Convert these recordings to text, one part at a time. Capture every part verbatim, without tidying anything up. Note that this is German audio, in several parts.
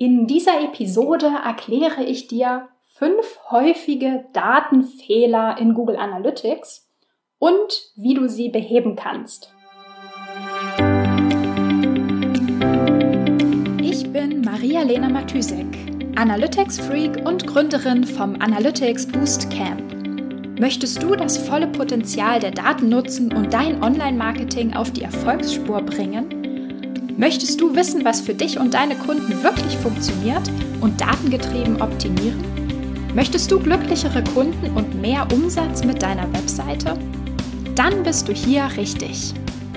In dieser Episode erkläre ich dir fünf häufige Datenfehler in Google Analytics und wie du sie beheben kannst. Ich bin Maria-Lena Matysek, Analytics-Freak und Gründerin vom Analytics Boost Camp. Möchtest du das volle Potenzial der Daten nutzen und dein Online-Marketing auf die Erfolgsspur bringen? Möchtest du wissen, was für dich und deine Kunden wirklich funktioniert und datengetrieben optimieren? Möchtest du glücklichere Kunden und mehr Umsatz mit deiner Webseite? Dann bist du hier richtig.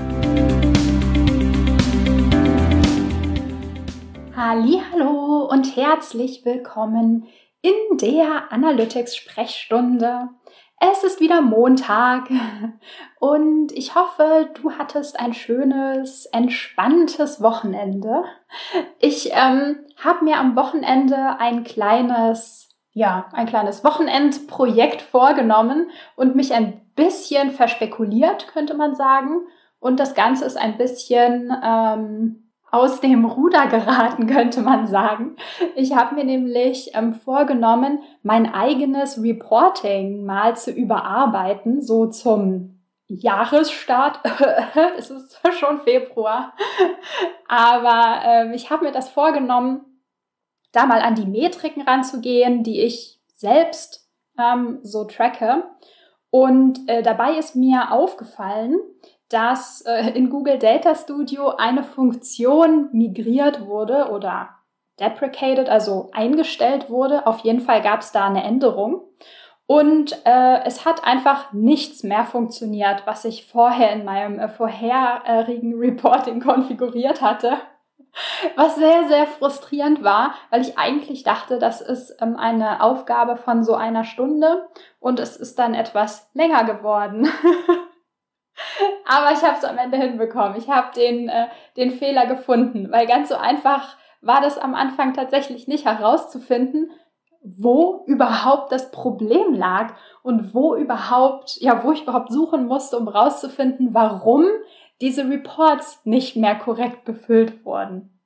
Hallihallo und herzlich willkommen in der Analytics-Sprechstunde. Es ist wieder Montag und ich hoffe, du hattest ein schönes, entspanntes Wochenende. Ich ähm, habe mir am Wochenende ein kleines, ja, ein kleines Wochenendprojekt vorgenommen und mich ein bisschen verspekuliert, könnte man sagen. Und das Ganze ist ein bisschen ähm, aus dem Ruder geraten, könnte man sagen. Ich habe mir nämlich ähm, vorgenommen, mein eigenes Reporting mal zu überarbeiten, so zum Jahresstart. Es ist schon Februar. Aber ähm, ich habe mir das vorgenommen, da mal an die Metriken ranzugehen, die ich selbst ähm, so tracke. Und äh, dabei ist mir aufgefallen, dass äh, in Google Data Studio eine Funktion migriert wurde oder deprecated, also eingestellt wurde. Auf jeden Fall gab es da eine Änderung. Und äh, es hat einfach nichts mehr funktioniert, was ich vorher in meinem äh, vorherigen Reporting konfiguriert hatte. Was sehr, sehr frustrierend war, weil ich eigentlich dachte, das ist ähm, eine Aufgabe von so einer Stunde und es ist dann etwas länger geworden. Aber ich habe es am Ende hinbekommen. Ich habe den, äh, den Fehler gefunden, weil ganz so einfach war das am Anfang tatsächlich nicht herauszufinden, wo überhaupt das Problem lag und wo überhaupt, ja, wo ich überhaupt suchen musste, um rauszufinden, warum diese Reports nicht mehr korrekt befüllt wurden.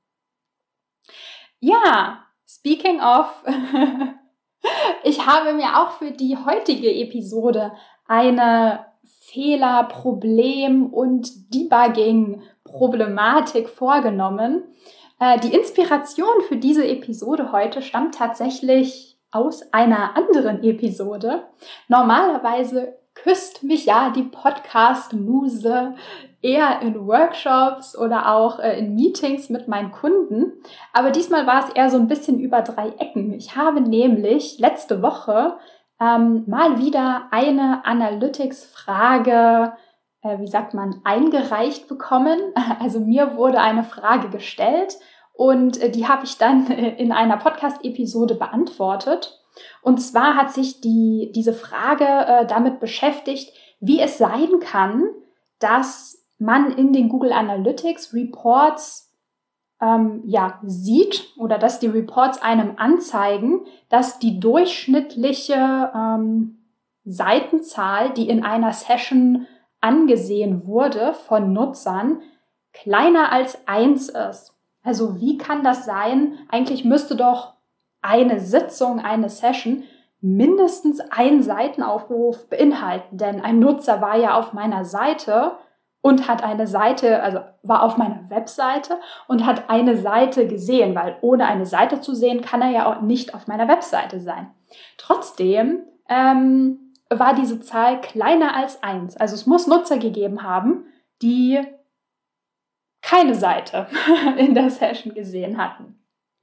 Ja, speaking of, ich habe mir auch für die heutige Episode eine Fehler, Problem und Debugging-Problematik vorgenommen. Äh, die Inspiration für diese Episode heute stammt tatsächlich aus einer anderen Episode. Normalerweise küsst mich ja die Podcast-Muse eher in Workshops oder auch äh, in Meetings mit meinen Kunden. Aber diesmal war es eher so ein bisschen über drei Ecken. Ich habe nämlich letzte Woche Ähm, mal wieder eine Analytics-Frage, äh, wie sagt man, eingereicht bekommen. Also mir wurde eine Frage gestellt und äh, die habe ich dann in einer Podcast-Episode beantwortet. Und zwar hat sich die, diese Frage äh, damit beschäftigt, wie es sein kann, dass man in den Google Analytics Reports Ähm, ja, sieht oder dass die Reports einem anzeigen, dass die durchschnittliche ähm, Seitenzahl, die in einer Session angesehen wurde von Nutzern, kleiner als eins ist. Also wie kann das sein? Eigentlich müsste doch eine Sitzung, eine Session mindestens einen Seitenaufruf beinhalten, denn ein Nutzer war ja auf meiner Seite und hat eine Seite, also war auf meiner Webseite und hat eine Seite gesehen, weil ohne eine Seite zu sehen, kann er ja auch nicht auf meiner Webseite sein. Trotzdem ähm, war diese Zahl kleiner als eins. Also es muss Nutzer gegeben haben, die keine Seite in der Session gesehen hatten.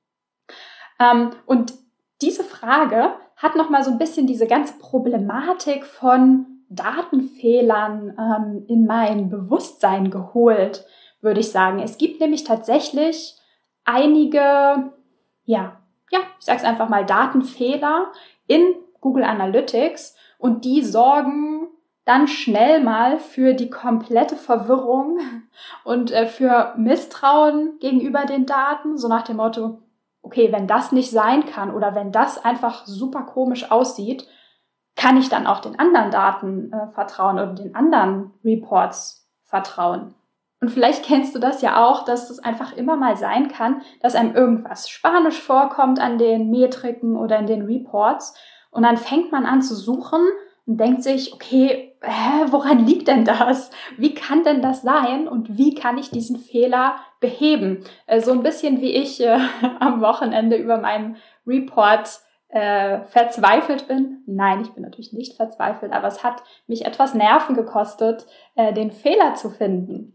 Ähm, und diese Frage hat nochmal so ein bisschen diese ganze Problematik von Datenfehlern ähm, in mein Bewusstsein geholt, würde ich sagen. Es gibt nämlich tatsächlich einige, ja, ja, ich sage es einfach mal, Datenfehler in Google Analytics und die sorgen dann schnell mal für die komplette Verwirrung und äh, für Misstrauen gegenüber den Daten, so nach dem Motto, okay, wenn das nicht sein kann oder wenn das einfach super komisch aussieht, kann ich dann auch den anderen Daten äh, vertrauen oder den anderen Reports vertrauen? Und vielleicht kennst du das ja auch, dass es einfach immer mal sein kann, dass einem irgendwas Spanisch vorkommt an den Metriken oder in den Reports. Und dann fängt man an zu suchen und denkt sich, okay, hä, woran liegt denn das? Wie kann denn das sein? Und wie kann ich diesen Fehler beheben? Äh, so ein bisschen wie ich äh, am Wochenende über meinen Report äh, verzweifelt bin. Nein, ich bin natürlich nicht verzweifelt, aber es hat mich etwas Nerven gekostet, äh, den Fehler zu finden.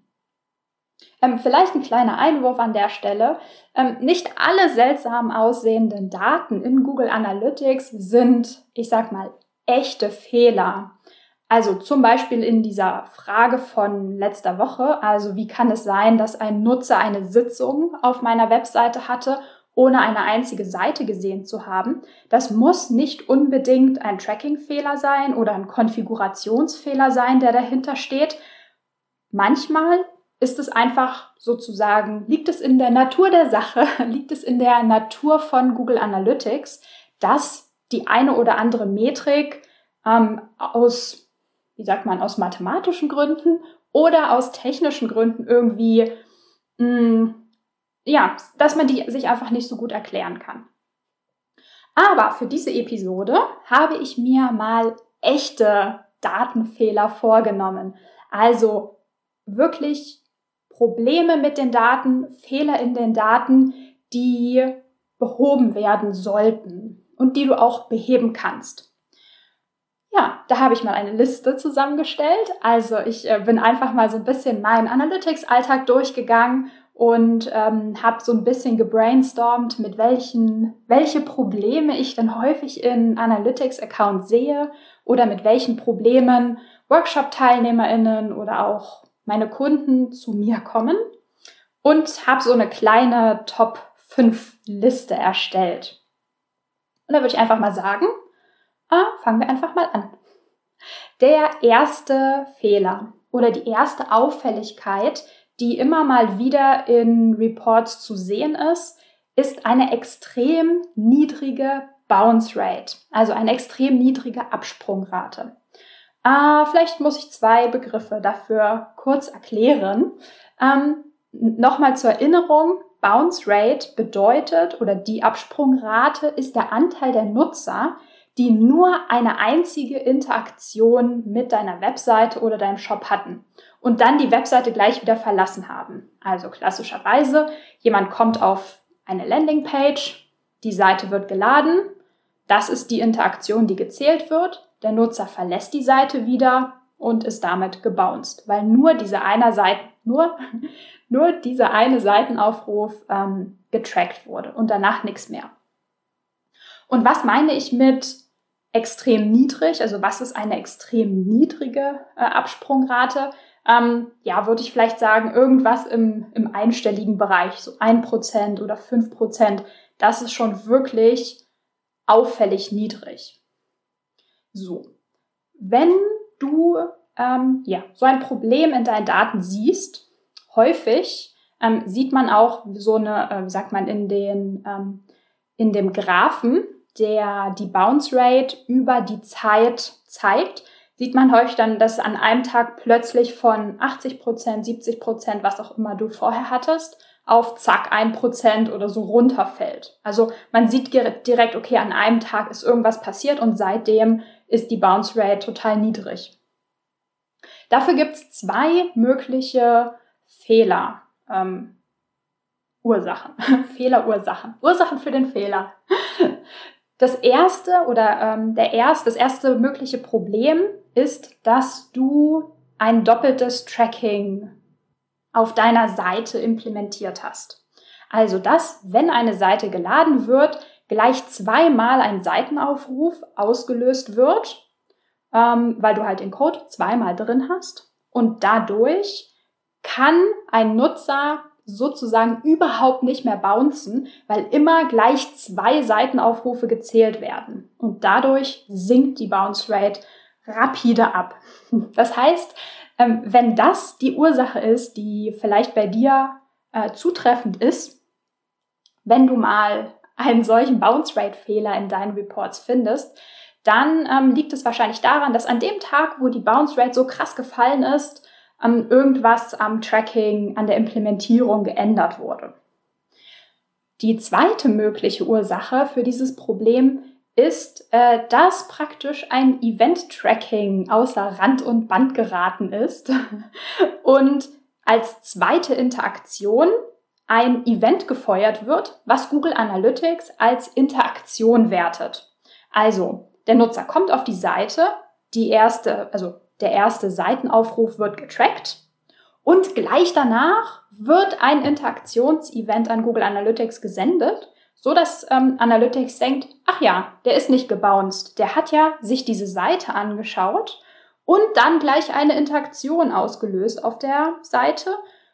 Ähm, vielleicht ein kleiner Einwurf an der Stelle. Ähm, nicht alle seltsam aussehenden Daten in Google Analytics sind, ich sag mal, echte Fehler. Also zum Beispiel in dieser Frage von letzter Woche, also wie kann es sein, dass ein Nutzer eine Sitzung auf meiner Webseite hatte, ohne eine einzige Seite gesehen zu haben. Das muss nicht unbedingt ein Tracking-Fehler sein oder ein Konfigurationsfehler sein, der dahinter steht. Manchmal ist es einfach sozusagen, liegt es in der Natur der Sache, liegt es in der Natur von Google Analytics, dass die eine oder andere Metrik ähm, aus, wie sagt man, aus mathematischen Gründen oder aus technischen Gründen irgendwie, mh, ja, dass man die sich einfach nicht so gut erklären kann. Aber für diese Episode habe ich mir mal echte Datenfehler vorgenommen. Also wirklich Probleme mit den Daten, Fehler in den Daten, die behoben werden sollten und die du auch beheben kannst. Ja, da habe ich mal eine Liste zusammengestellt. Also ich äh, bin einfach mal so ein bisschen meinen Analytics-Alltag durchgegangen und ähm, habe so ein bisschen gebrainstormt, mit welchen, welche Probleme ich denn häufig in Analytics-Accounts sehe oder mit welchen Problemen Workshop-TeilnehmerInnen oder auch meine Kunden zu mir kommen und habe so eine kleine Top fünf Liste erstellt. Und da würde ich einfach mal sagen, ah, fangen wir einfach mal an. Der erste Fehler oder die erste Auffälligkeit, die immer mal wieder in Reports zu sehen ist, ist eine extrem niedrige Bounce Rate, also eine extrem niedrige Absprungrate. Äh, vielleicht muss ich zwei Begriffe dafür kurz erklären. Ähm, Nochmal zur Erinnerung, Bounce Rate bedeutet oder die Absprungrate ist der Anteil der Nutzer, die nur eine einzige Interaktion mit deiner Webseite oder deinem Shop hatten und dann die Webseite gleich wieder verlassen haben. Also klassischerweise, jemand kommt auf eine Landingpage, die Seite wird geladen, das ist die Interaktion, die gezählt wird. Der Nutzer verlässt die Seite wieder und ist damit gebounced, weil nur diese eine Seite, nur, nur dieser eine Seitenaufruf ähm, getrackt wurde und danach nichts mehr. Und was meine ich mit extrem niedrig? Also was ist eine extrem niedrige äh, Absprungrate? Ähm, ja, würde ich vielleicht sagen, irgendwas im, im einstelligen Bereich, so ein Prozent oder fünf Prozent. Das ist schon wirklich auffällig niedrig. So, wenn du ähm, ja, so ein Problem in deinen Daten siehst, häufig ähm, sieht man auch so eine, äh, wie sagt man, in, den, ähm, in dem Graphen, der die Bounce Rate über die Zeit zeigt, sieht man häufig dann, dass an einem Tag plötzlich von achtzig Prozent, siebzig Prozent, was auch immer du vorher hattest, auf zack, ein Prozent oder so runterfällt. Also man sieht direkt, okay, an einem Tag ist irgendwas passiert und seitdem ist die Bounce Rate total niedrig. Dafür gibt es zwei mögliche Fehler, ähm, Ursachen, Fehlerursachen, Ursachen für den Fehler. Das erste oder ähm, der erste, das erste mögliche Problem ist, dass du ein doppeltes Tracking auf deiner Seite implementiert hast. Also, dass, wenn eine Seite geladen wird, gleich zweimal ein Seitenaufruf ausgelöst wird, ähm, weil du halt den Code zweimal drin hast. Und dadurch kann ein Nutzer sozusagen überhaupt nicht mehr bouncen, weil immer gleich zwei Seitenaufrufe gezählt werden. Und dadurch sinkt die Bounce Rate rapide ab. Das heißt, wenn das die Ursache ist, die vielleicht bei dir äh, zutreffend ist, wenn du mal einen solchen Bounce Rate Fehler in deinen Reports findest, dann ähm, liegt es wahrscheinlich daran, dass an dem Tag, wo die Bounce Rate so krass gefallen ist, ähm, irgendwas am Tracking, an der Implementierung geändert wurde. Die zweite mögliche Ursache für dieses Problem ist, äh, dass praktisch ein Event-Tracking außer Rand und Band geraten ist und als zweite Interaktion ein Event gefeuert wird, was Google Analytics als Interaktion wertet. Also, der Nutzer kommt auf die Seite, die erste, also der erste Seitenaufruf wird getrackt und gleich danach wird ein Interaktionsevent an Google Analytics gesendet, so dass ähm, Analytics denkt, ach ja, der ist nicht gebounced, der hat ja sich diese Seite angeschaut und dann gleich eine Interaktion ausgelöst auf der Seite.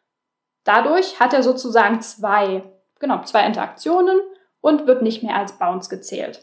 Dadurch hat er sozusagen zwei, genau, zwei Interaktionen und wird nicht mehr als Bounce gezählt.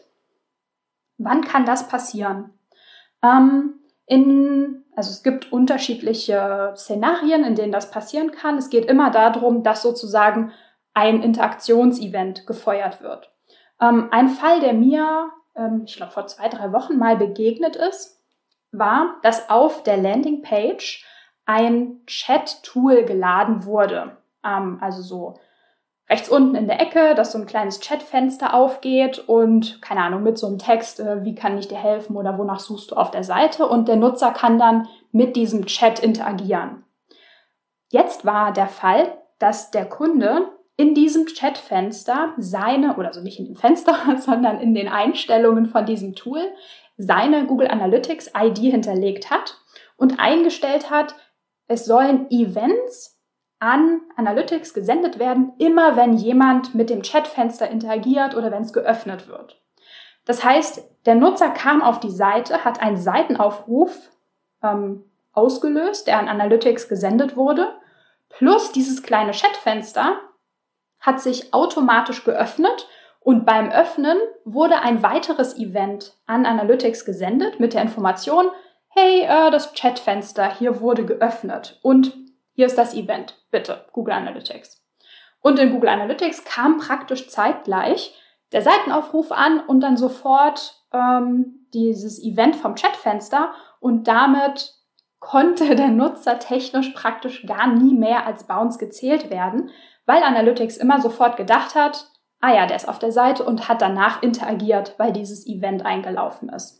Wann kann das passieren? Ähm, in, also es gibt unterschiedliche Szenarien, in denen das passieren kann. Es geht immer darum, dass sozusagen ein Interaktionsevent gefeuert wird. Ähm, ein Fall, der mir, ähm, ich glaube, vor zwei, drei Wochen mal begegnet ist, war, dass auf der Landingpage ein Chat-Tool geladen wurde. Ähm, also so rechts unten in der Ecke, dass so ein kleines Chatfenster aufgeht und, keine Ahnung, mit so einem Text, äh, wie kann ich dir helfen oder wonach suchst du auf der Seite, und der Nutzer kann dann mit diesem Chat interagieren. Jetzt war der Fall, dass der Kunde in diesem Chatfenster seine, oder also nicht in dem Fenster, sondern in den Einstellungen von diesem Tool, seine Google Analytics I D hinterlegt hat und eingestellt hat, es sollen Events an Analytics gesendet werden, immer wenn jemand mit dem Chatfenster interagiert oder wenn es geöffnet wird. Das heißt, der Nutzer kam auf die Seite, hat einen Seitenaufruf ähm, ausgelöst, der an Analytics gesendet wurde, plus dieses kleine Chatfenster hat sich automatisch geöffnet und beim Öffnen wurde ein weiteres Event an Analytics gesendet mit der Information, hey, äh, das Chatfenster hier wurde geöffnet und hier ist das Event, bitte, Google Analytics. Und in Google Analytics kam praktisch zeitgleich der Seitenaufruf an und dann sofort ähm, dieses Event vom Chatfenster, und damit konnte der Nutzer technisch praktisch gar nie mehr als Bounce gezählt werden, weil Analytics immer sofort gedacht hat, ah ja, der ist auf der Seite, und hat danach interagiert, weil dieses Event eingelaufen ist.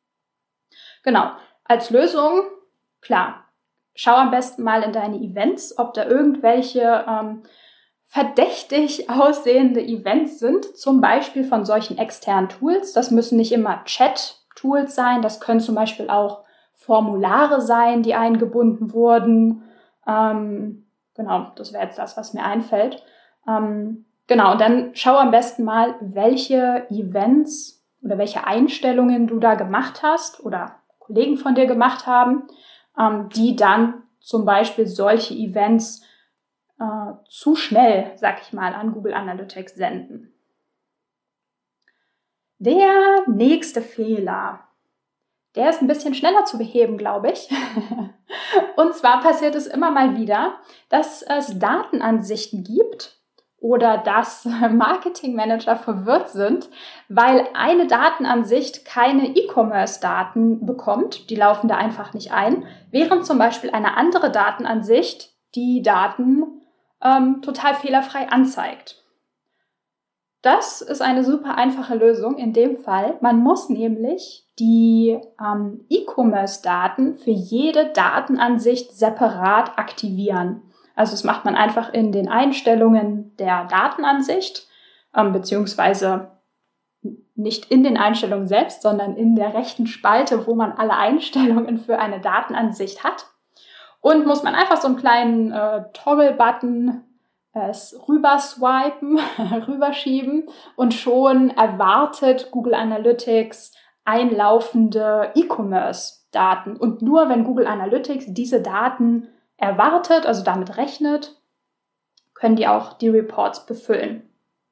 Genau, als Lösung, klar, schau am besten mal in deine Events, ob da irgendwelche ähm, verdächtig aussehende Events sind, zum Beispiel von solchen externen Tools. Das müssen nicht immer Chat-Tools sein, das können zum Beispiel auch Formulare sein, die eingebunden wurden. Ähm, genau, das wäre jetzt das, was mir einfällt. Ähm, genau, und dann schau am besten mal, welche Events oder welche Einstellungen du da gemacht hast oder Kollegen von dir gemacht haben, ähm, die dann zum Beispiel solche Events äh, zu schnell, sag ich mal, an Google Analytics senden. Der nächste Fehler, der ist ein bisschen schneller zu beheben, glaube ich. Und zwar passiert es immer mal wieder, dass es Datenansichten gibt oder dass Marketingmanager verwirrt sind, weil eine Datenansicht keine E-Commerce-Daten bekommt. Die laufen da einfach nicht ein, während zum Beispiel eine andere Datenansicht die Daten ähm, total fehlerfrei anzeigt. Das ist eine super einfache Lösung in dem Fall. Man muss nämlich die ähm, E-Commerce-Daten für jede Datenansicht separat aktivieren. Also das macht man einfach in den Einstellungen der Datenansicht, ähm, beziehungsweise nicht in den Einstellungen selbst, sondern in der rechten Spalte, wo man alle Einstellungen für eine Datenansicht hat. Und muss man einfach so einen kleinen äh, Toggle-Button äh, rüber swipen, rüberschieben, und schon erwartet Google Analytics einlaufende E-Commerce-Daten. Und nur wenn Google Analytics diese Daten erwartet, also damit rechnet, können die auch die Reports befüllen.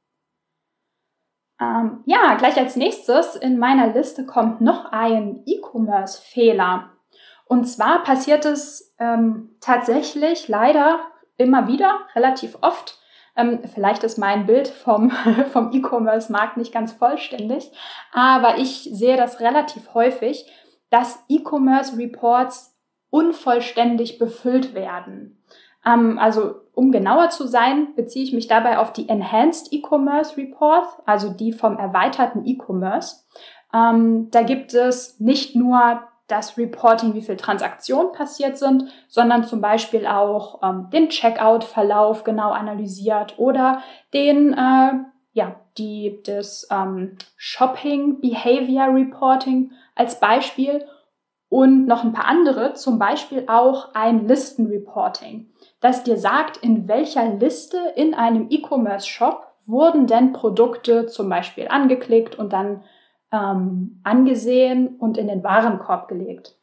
Ähm, ja, gleich als nächstes in meiner Liste kommt noch ein E-Commerce-Fehler. Und zwar passiert es ähm, tatsächlich leider immer wieder, relativ oft. Ähm, vielleicht ist mein Bild vom, vom E-Commerce-Markt nicht ganz vollständig, aber ich sehe das relativ häufig, dass E-Commerce-Reports unvollständig befüllt werden. Ähm, also um genauer zu sein, beziehe ich mich dabei auf die Enhanced E-Commerce Report, also die vom erweiterten E-Commerce. Ähm, da gibt es nicht nur das Reporting, wie viele Transaktionen passiert sind, sondern zum Beispiel auch ähm, den Checkout-Verlauf genau analysiert oder den, äh, ja, die, das ähm, Shopping Behavior Reporting als Beispiel und noch ein paar andere, zum Beispiel auch ein Listen-Reporting, das dir sagt, in welcher Liste in einem E-Commerce-Shop wurden denn Produkte zum Beispiel angeklickt und dann ähm, angesehen und in den Warenkorb gelegt.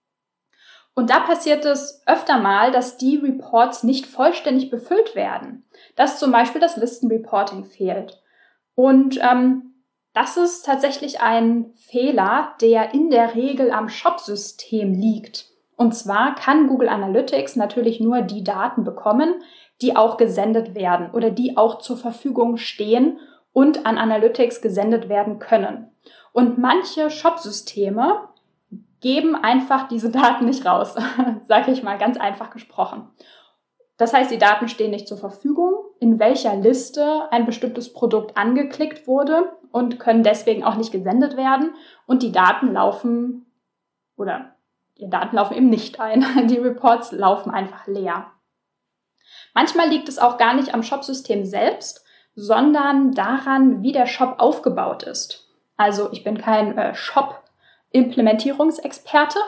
Und da passiert es öfter mal, dass die Reports nicht vollständig befüllt werden, dass zum Beispiel das Listen-Reporting fehlt. Und ähm, das ist tatsächlich ein Fehler, der in der Regel am Shop-System liegt. Und zwar kann Google Analytics natürlich nur die Daten bekommen, die auch gesendet werden oder die auch zur Verfügung stehen und an Analytics gesendet werden können. Und manche Shop-Systeme geben einfach diese Daten nicht raus, sage ich mal ganz einfach gesprochen. Das heißt, die Daten stehen nicht zur Verfügung, in welcher Liste ein bestimmtes Produkt angeklickt wurde und können deswegen auch nicht gesendet werden. Und die Daten laufen, oder die Daten laufen eben nicht ein. Die Reports laufen einfach leer. Manchmal liegt es auch gar nicht am Shopsystem selbst, sondern daran, wie der Shop aufgebaut ist. Also ich bin kein äh, Shop-Implementierungsexperte,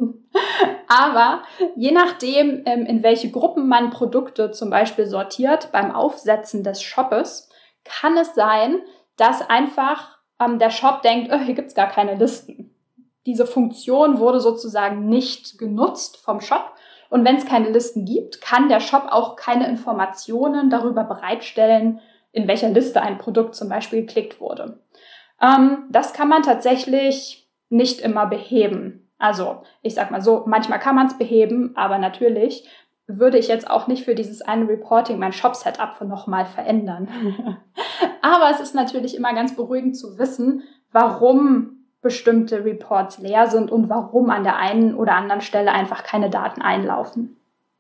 aber je nachdem, ähm, in welche Gruppen man Produkte zum Beispiel sortiert beim Aufsetzen des Shoppes, kann es sein, dass einfach ähm, der Shop denkt, oh, hier gibt's gar keine Listen. Diese Funktion wurde sozusagen nicht genutzt vom Shop. Und wenn es keine Listen gibt, kann der Shop auch keine Informationen darüber bereitstellen, in welcher Liste ein Produkt zum Beispiel geklickt wurde. Ähm, das kann man tatsächlich nicht immer beheben. Also ich sag mal so, manchmal kann man es beheben, aber natürlich würde ich jetzt auch nicht für dieses eine Reporting mein Shop-Setup nochmal verändern. Aber es ist natürlich immer ganz beruhigend zu wissen, warum bestimmte Reports leer sind und warum an der einen oder anderen Stelle einfach keine Daten einlaufen.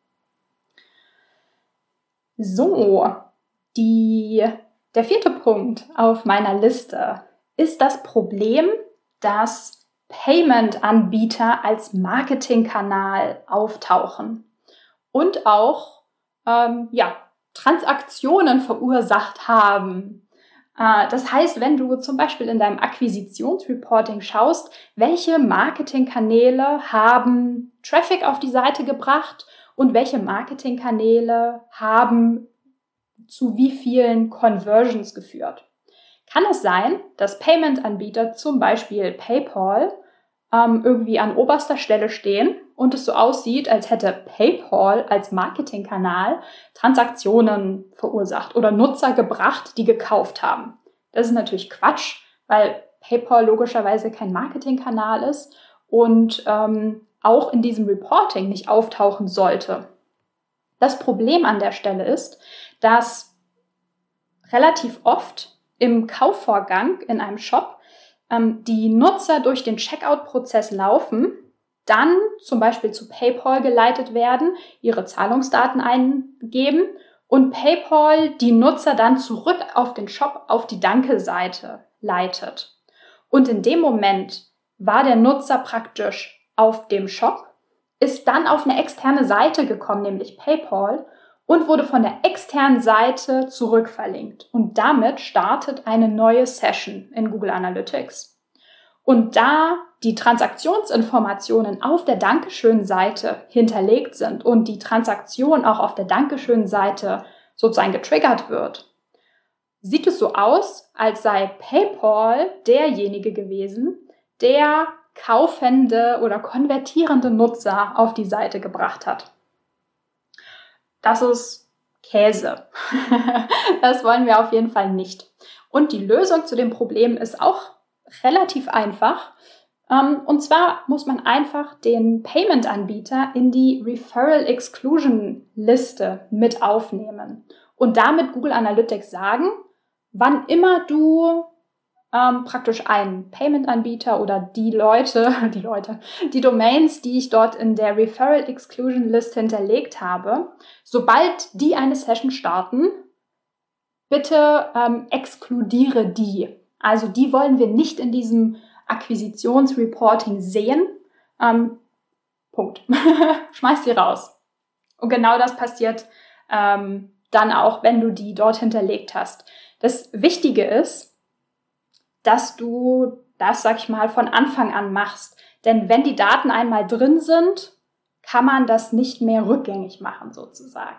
So, die, der vierte Punkt auf meiner Liste ist das Problem, dass Payment-Anbieter als Marketingkanal auftauchen und auch ähm, ja, Transaktionen verursacht haben. Äh, das heißt, wenn du zum Beispiel in deinem Akquisitionsreporting schaust, welche Marketingkanäle haben Traffic auf die Seite gebracht und welche Marketingkanäle haben zu wie vielen Conversions geführt. Kann es sein, dass Payment-Anbieter, zum Beispiel PayPal, ähm, irgendwie an oberster Stelle stehen und es so aussieht, als hätte PayPal als Marketingkanal Transaktionen verursacht oder Nutzer gebracht, die gekauft haben? Das ist natürlich Quatsch, weil PayPal logischerweise kein Marketingkanal ist und ähm, auch in diesem Reporting nicht auftauchen sollte. Das Problem an der Stelle ist, dass relativ oft im Kaufvorgang in einem Shop ähm, die Nutzer durch den Checkout-Prozess laufen, dann zum Beispiel zu PayPal geleitet werden, ihre Zahlungsdaten eingeben und PayPal die Nutzer dann zurück auf den Shop, auf die Danke-Seite leitet. Und in dem Moment war der Nutzer praktisch auf dem Shop, ist dann auf eine externe Seite gekommen, nämlich PayPal, und wurde von der externen Seite zurückverlinkt. Und damit startet eine neue Session in Google Analytics. Und da die Transaktionsinformationen auf der Dankeschön-Seite hinterlegt sind und die Transaktion auch auf der Dankeschön-Seite sozusagen getriggert wird, sieht es so aus, als sei PayPal derjenige gewesen, der kaufende oder konvertierende Nutzer auf die Seite gebracht hat. Das ist Käse. Das wollen wir auf jeden Fall nicht. Und die Lösung zu dem Problem ist auch relativ einfach. Und zwar muss man einfach den Payment-Anbieter in die Referral Exclusion Liste mit aufnehmen und damit Google Analytics sagen, wann immer du ähm, praktisch einen Payment-Anbieter oder die Leute, die Leute, die Domains, die ich dort in der Referral Exclusion List hinterlegt habe, sobald die eine Session starten, bitte ähm, exkludiere die. Also die wollen wir nicht in diesem Akquisitionsreporting sehen. Ähm, Punkt. Schmeiß die raus. Und genau das passiert ähm, dann auch, wenn du die dort hinterlegt hast. Das Wichtige ist, dass du das, sag ich mal, von Anfang an machst. Denn wenn die Daten einmal drin sind, kann man das nicht mehr rückgängig machen, sozusagen.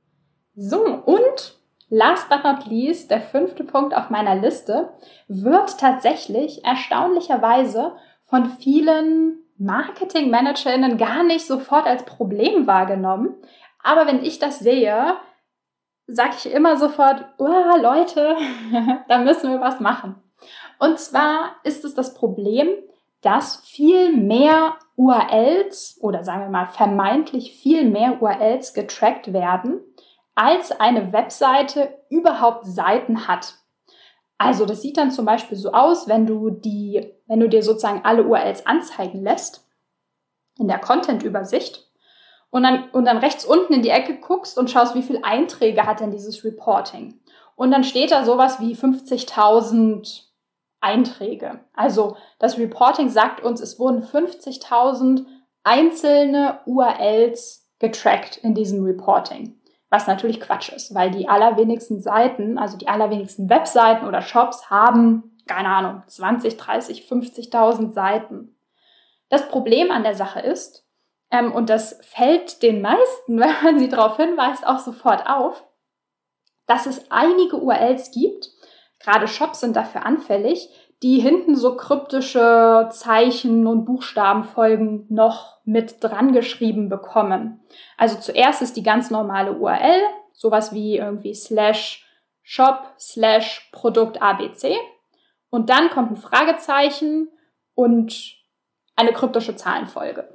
So, und last but not least, der fünfte Punkt auf meiner Liste, wird tatsächlich erstaunlicherweise von vielen Marketing-ManagerInnen gar nicht sofort als Problem wahrgenommen. Aber wenn ich das sehe, sage ich immer sofort, oh, Leute, da müssen wir was machen. Und zwar ist es das Problem, dass viel mehr U R Ls oder sagen wir mal vermeintlich viel mehr U R Ls getrackt werden, als eine Webseite überhaupt Seiten hat. Also das sieht dann zum Beispiel so aus, wenn du die, wenn du dir sozusagen alle U R Ls anzeigen lässt in der Content-Übersicht und dann, und dann rechts unten in die Ecke guckst und schaust, wie viele Einträge hat denn dieses Reporting. Und dann steht da sowas wie fünfzigtausend Einträge. Also das Reporting sagt uns, es wurden fünfzigtausend einzelne U R Ls getrackt in diesem Reporting. Was natürlich Quatsch ist, weil die allerwenigsten Seiten, also die allerwenigsten Webseiten oder Shops haben, keine Ahnung, zwanzig, dreißig, fünfzigtausend Seiten. Das Problem an der Sache ist, ähm, und das fällt den meisten, wenn man sie darauf hinweist, auch sofort auf, dass es einige U R Ls gibt, gerade Shops sind dafür anfällig, die hinten so kryptische Zeichen und Buchstabenfolgen noch mit dran geschrieben bekommen. Also zuerst ist die ganz normale U R L, sowas wie irgendwie slash shop slash Produkt A B C. Und dann kommt ein Fragezeichen und eine kryptische Zahlenfolge.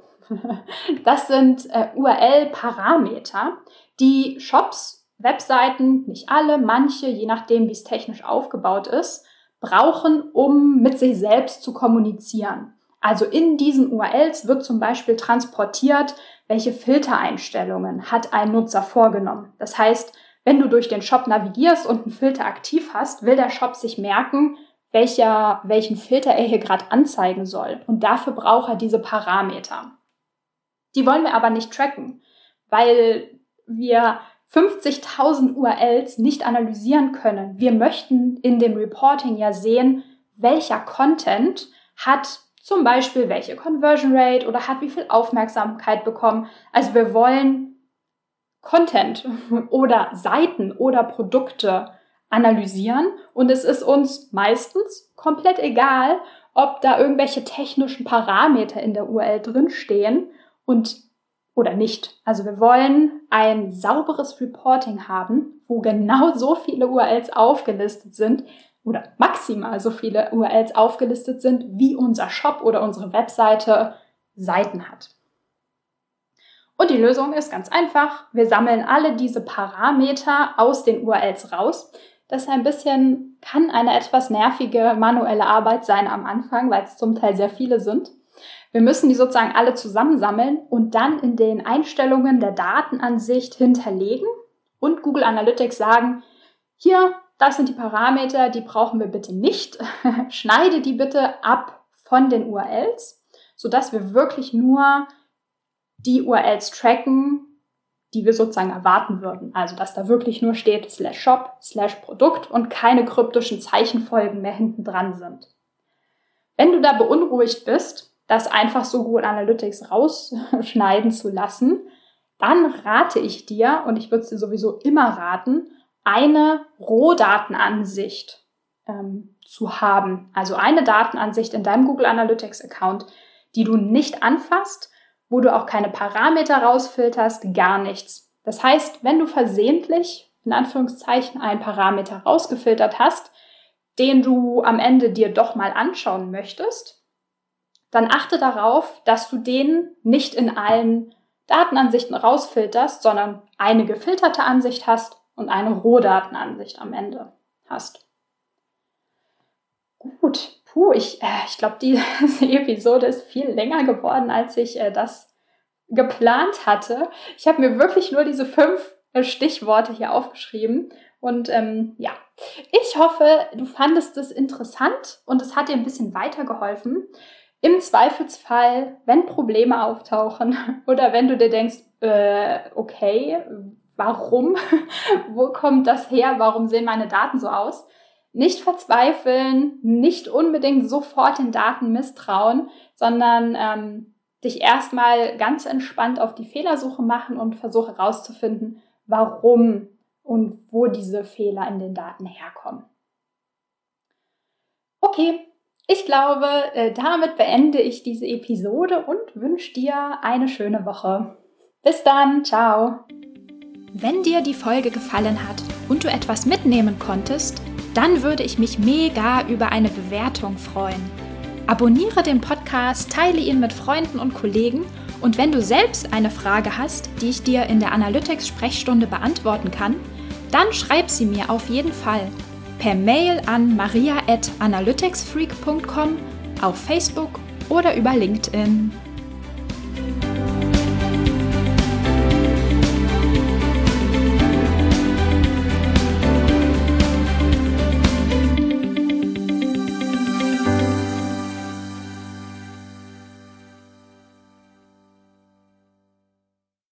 Das sind äh, U R L-Parameter, die Shops, Webseiten, nicht alle, manche, je nachdem, wie es technisch aufgebaut ist, brauchen, um mit sich selbst zu kommunizieren. Also in diesen U R Ls wird zum Beispiel transportiert, welche Filtereinstellungen hat ein Nutzer vorgenommen. Das heißt, wenn du durch den Shop navigierst und einen Filter aktiv hast, will der Shop sich merken, welcher, welchen Filter er hier gerade anzeigen soll. Und dafür braucht er diese Parameter. Die wollen wir aber nicht tracken, weil wir fünfzigtausend U R Ls nicht analysieren können. Wir möchten in dem Reporting ja sehen, welcher Content hat zum Beispiel welche Conversion Rate oder hat wie viel Aufmerksamkeit bekommen. Also wir wollen Content oder Seiten oder Produkte analysieren und es ist uns meistens komplett egal, ob da irgendwelche technischen Parameter in der U R L drinstehen und oder nicht. Also wir wollen ein sauberes Reporting haben, wo genau so viele U R Ls aufgelistet sind oder maximal so viele U R Ls aufgelistet sind, wie unser Shop oder unsere Webseite Seiten hat. Und die Lösung ist ganz einfach. Wir sammeln alle diese Parameter aus den U R Ls raus. Das ist ein bisschen, kann eine etwas nervige manuelle Arbeit sein am Anfang, weil es zum Teil sehr viele sind. Wir müssen die sozusagen alle zusammensammeln und dann in den Einstellungen der Datenansicht hinterlegen und Google Analytics sagen, hier, das sind die Parameter, die brauchen wir bitte nicht. Schneide die bitte ab von den U R Ls, sodass wir wirklich nur die U R Ls tracken, die wir sozusagen erwarten würden. Also, dass da wirklich nur steht slash shop, slash Produkt und keine kryptischen Zeichenfolgen mehr hinten dran sind. Wenn du da beunruhigt bist, das einfach so Google Analytics rausschneiden zu lassen, dann rate ich dir, und ich würde es dir sowieso immer raten, eine Rohdatenansicht ähm, zu haben. Also eine Datenansicht in deinem Google Analytics Account, die du nicht anfasst, wo du auch keine Parameter rausfilterst, gar nichts. Das heißt, wenn du versehentlich, in Anführungszeichen, einen Parameter rausgefiltert hast, den du am Ende dir doch mal anschauen möchtest, dann achte darauf, dass du den nicht in allen Datenansichten rausfilterst, sondern eine gefilterte Ansicht hast und eine Rohdatenansicht am Ende hast. Gut, puh, ich, äh, ich glaube, diese Episode ist viel länger geworden, als ich äh, das geplant hatte. Ich habe mir wirklich nur diese fünf äh, Stichworte hier aufgeschrieben. Und ähm, ja, ich hoffe, du fandest es interessant und es hat dir ein bisschen weitergeholfen. Im Zweifelsfall, wenn Probleme auftauchen oder wenn du dir denkst, äh, okay, warum? Wo kommt das her? Warum sehen meine Daten so aus? Nicht verzweifeln, nicht unbedingt sofort den Daten misstrauen, sondern ähm, dich erstmal ganz entspannt auf die Fehlersuche machen und versuche herauszufinden, warum und wo diese Fehler in den Daten herkommen. Okay, ich glaube, äh, damit beende ich diese Episode und wünsche dir eine schöne Woche. Bis dann, ciao! Wenn dir die Folge gefallen hat und du etwas mitnehmen konntest, dann würde ich mich mega über eine Bewertung freuen. Abonniere den Podcast, teile ihn mit Freunden und Kollegen und wenn du selbst eine Frage hast, die ich dir in der Analytics-Sprechstunde beantworten kann, dann schreib sie mir auf jeden Fall per Mail an maria at analyticsfreak punkt com, auf Facebook oder über LinkedIn.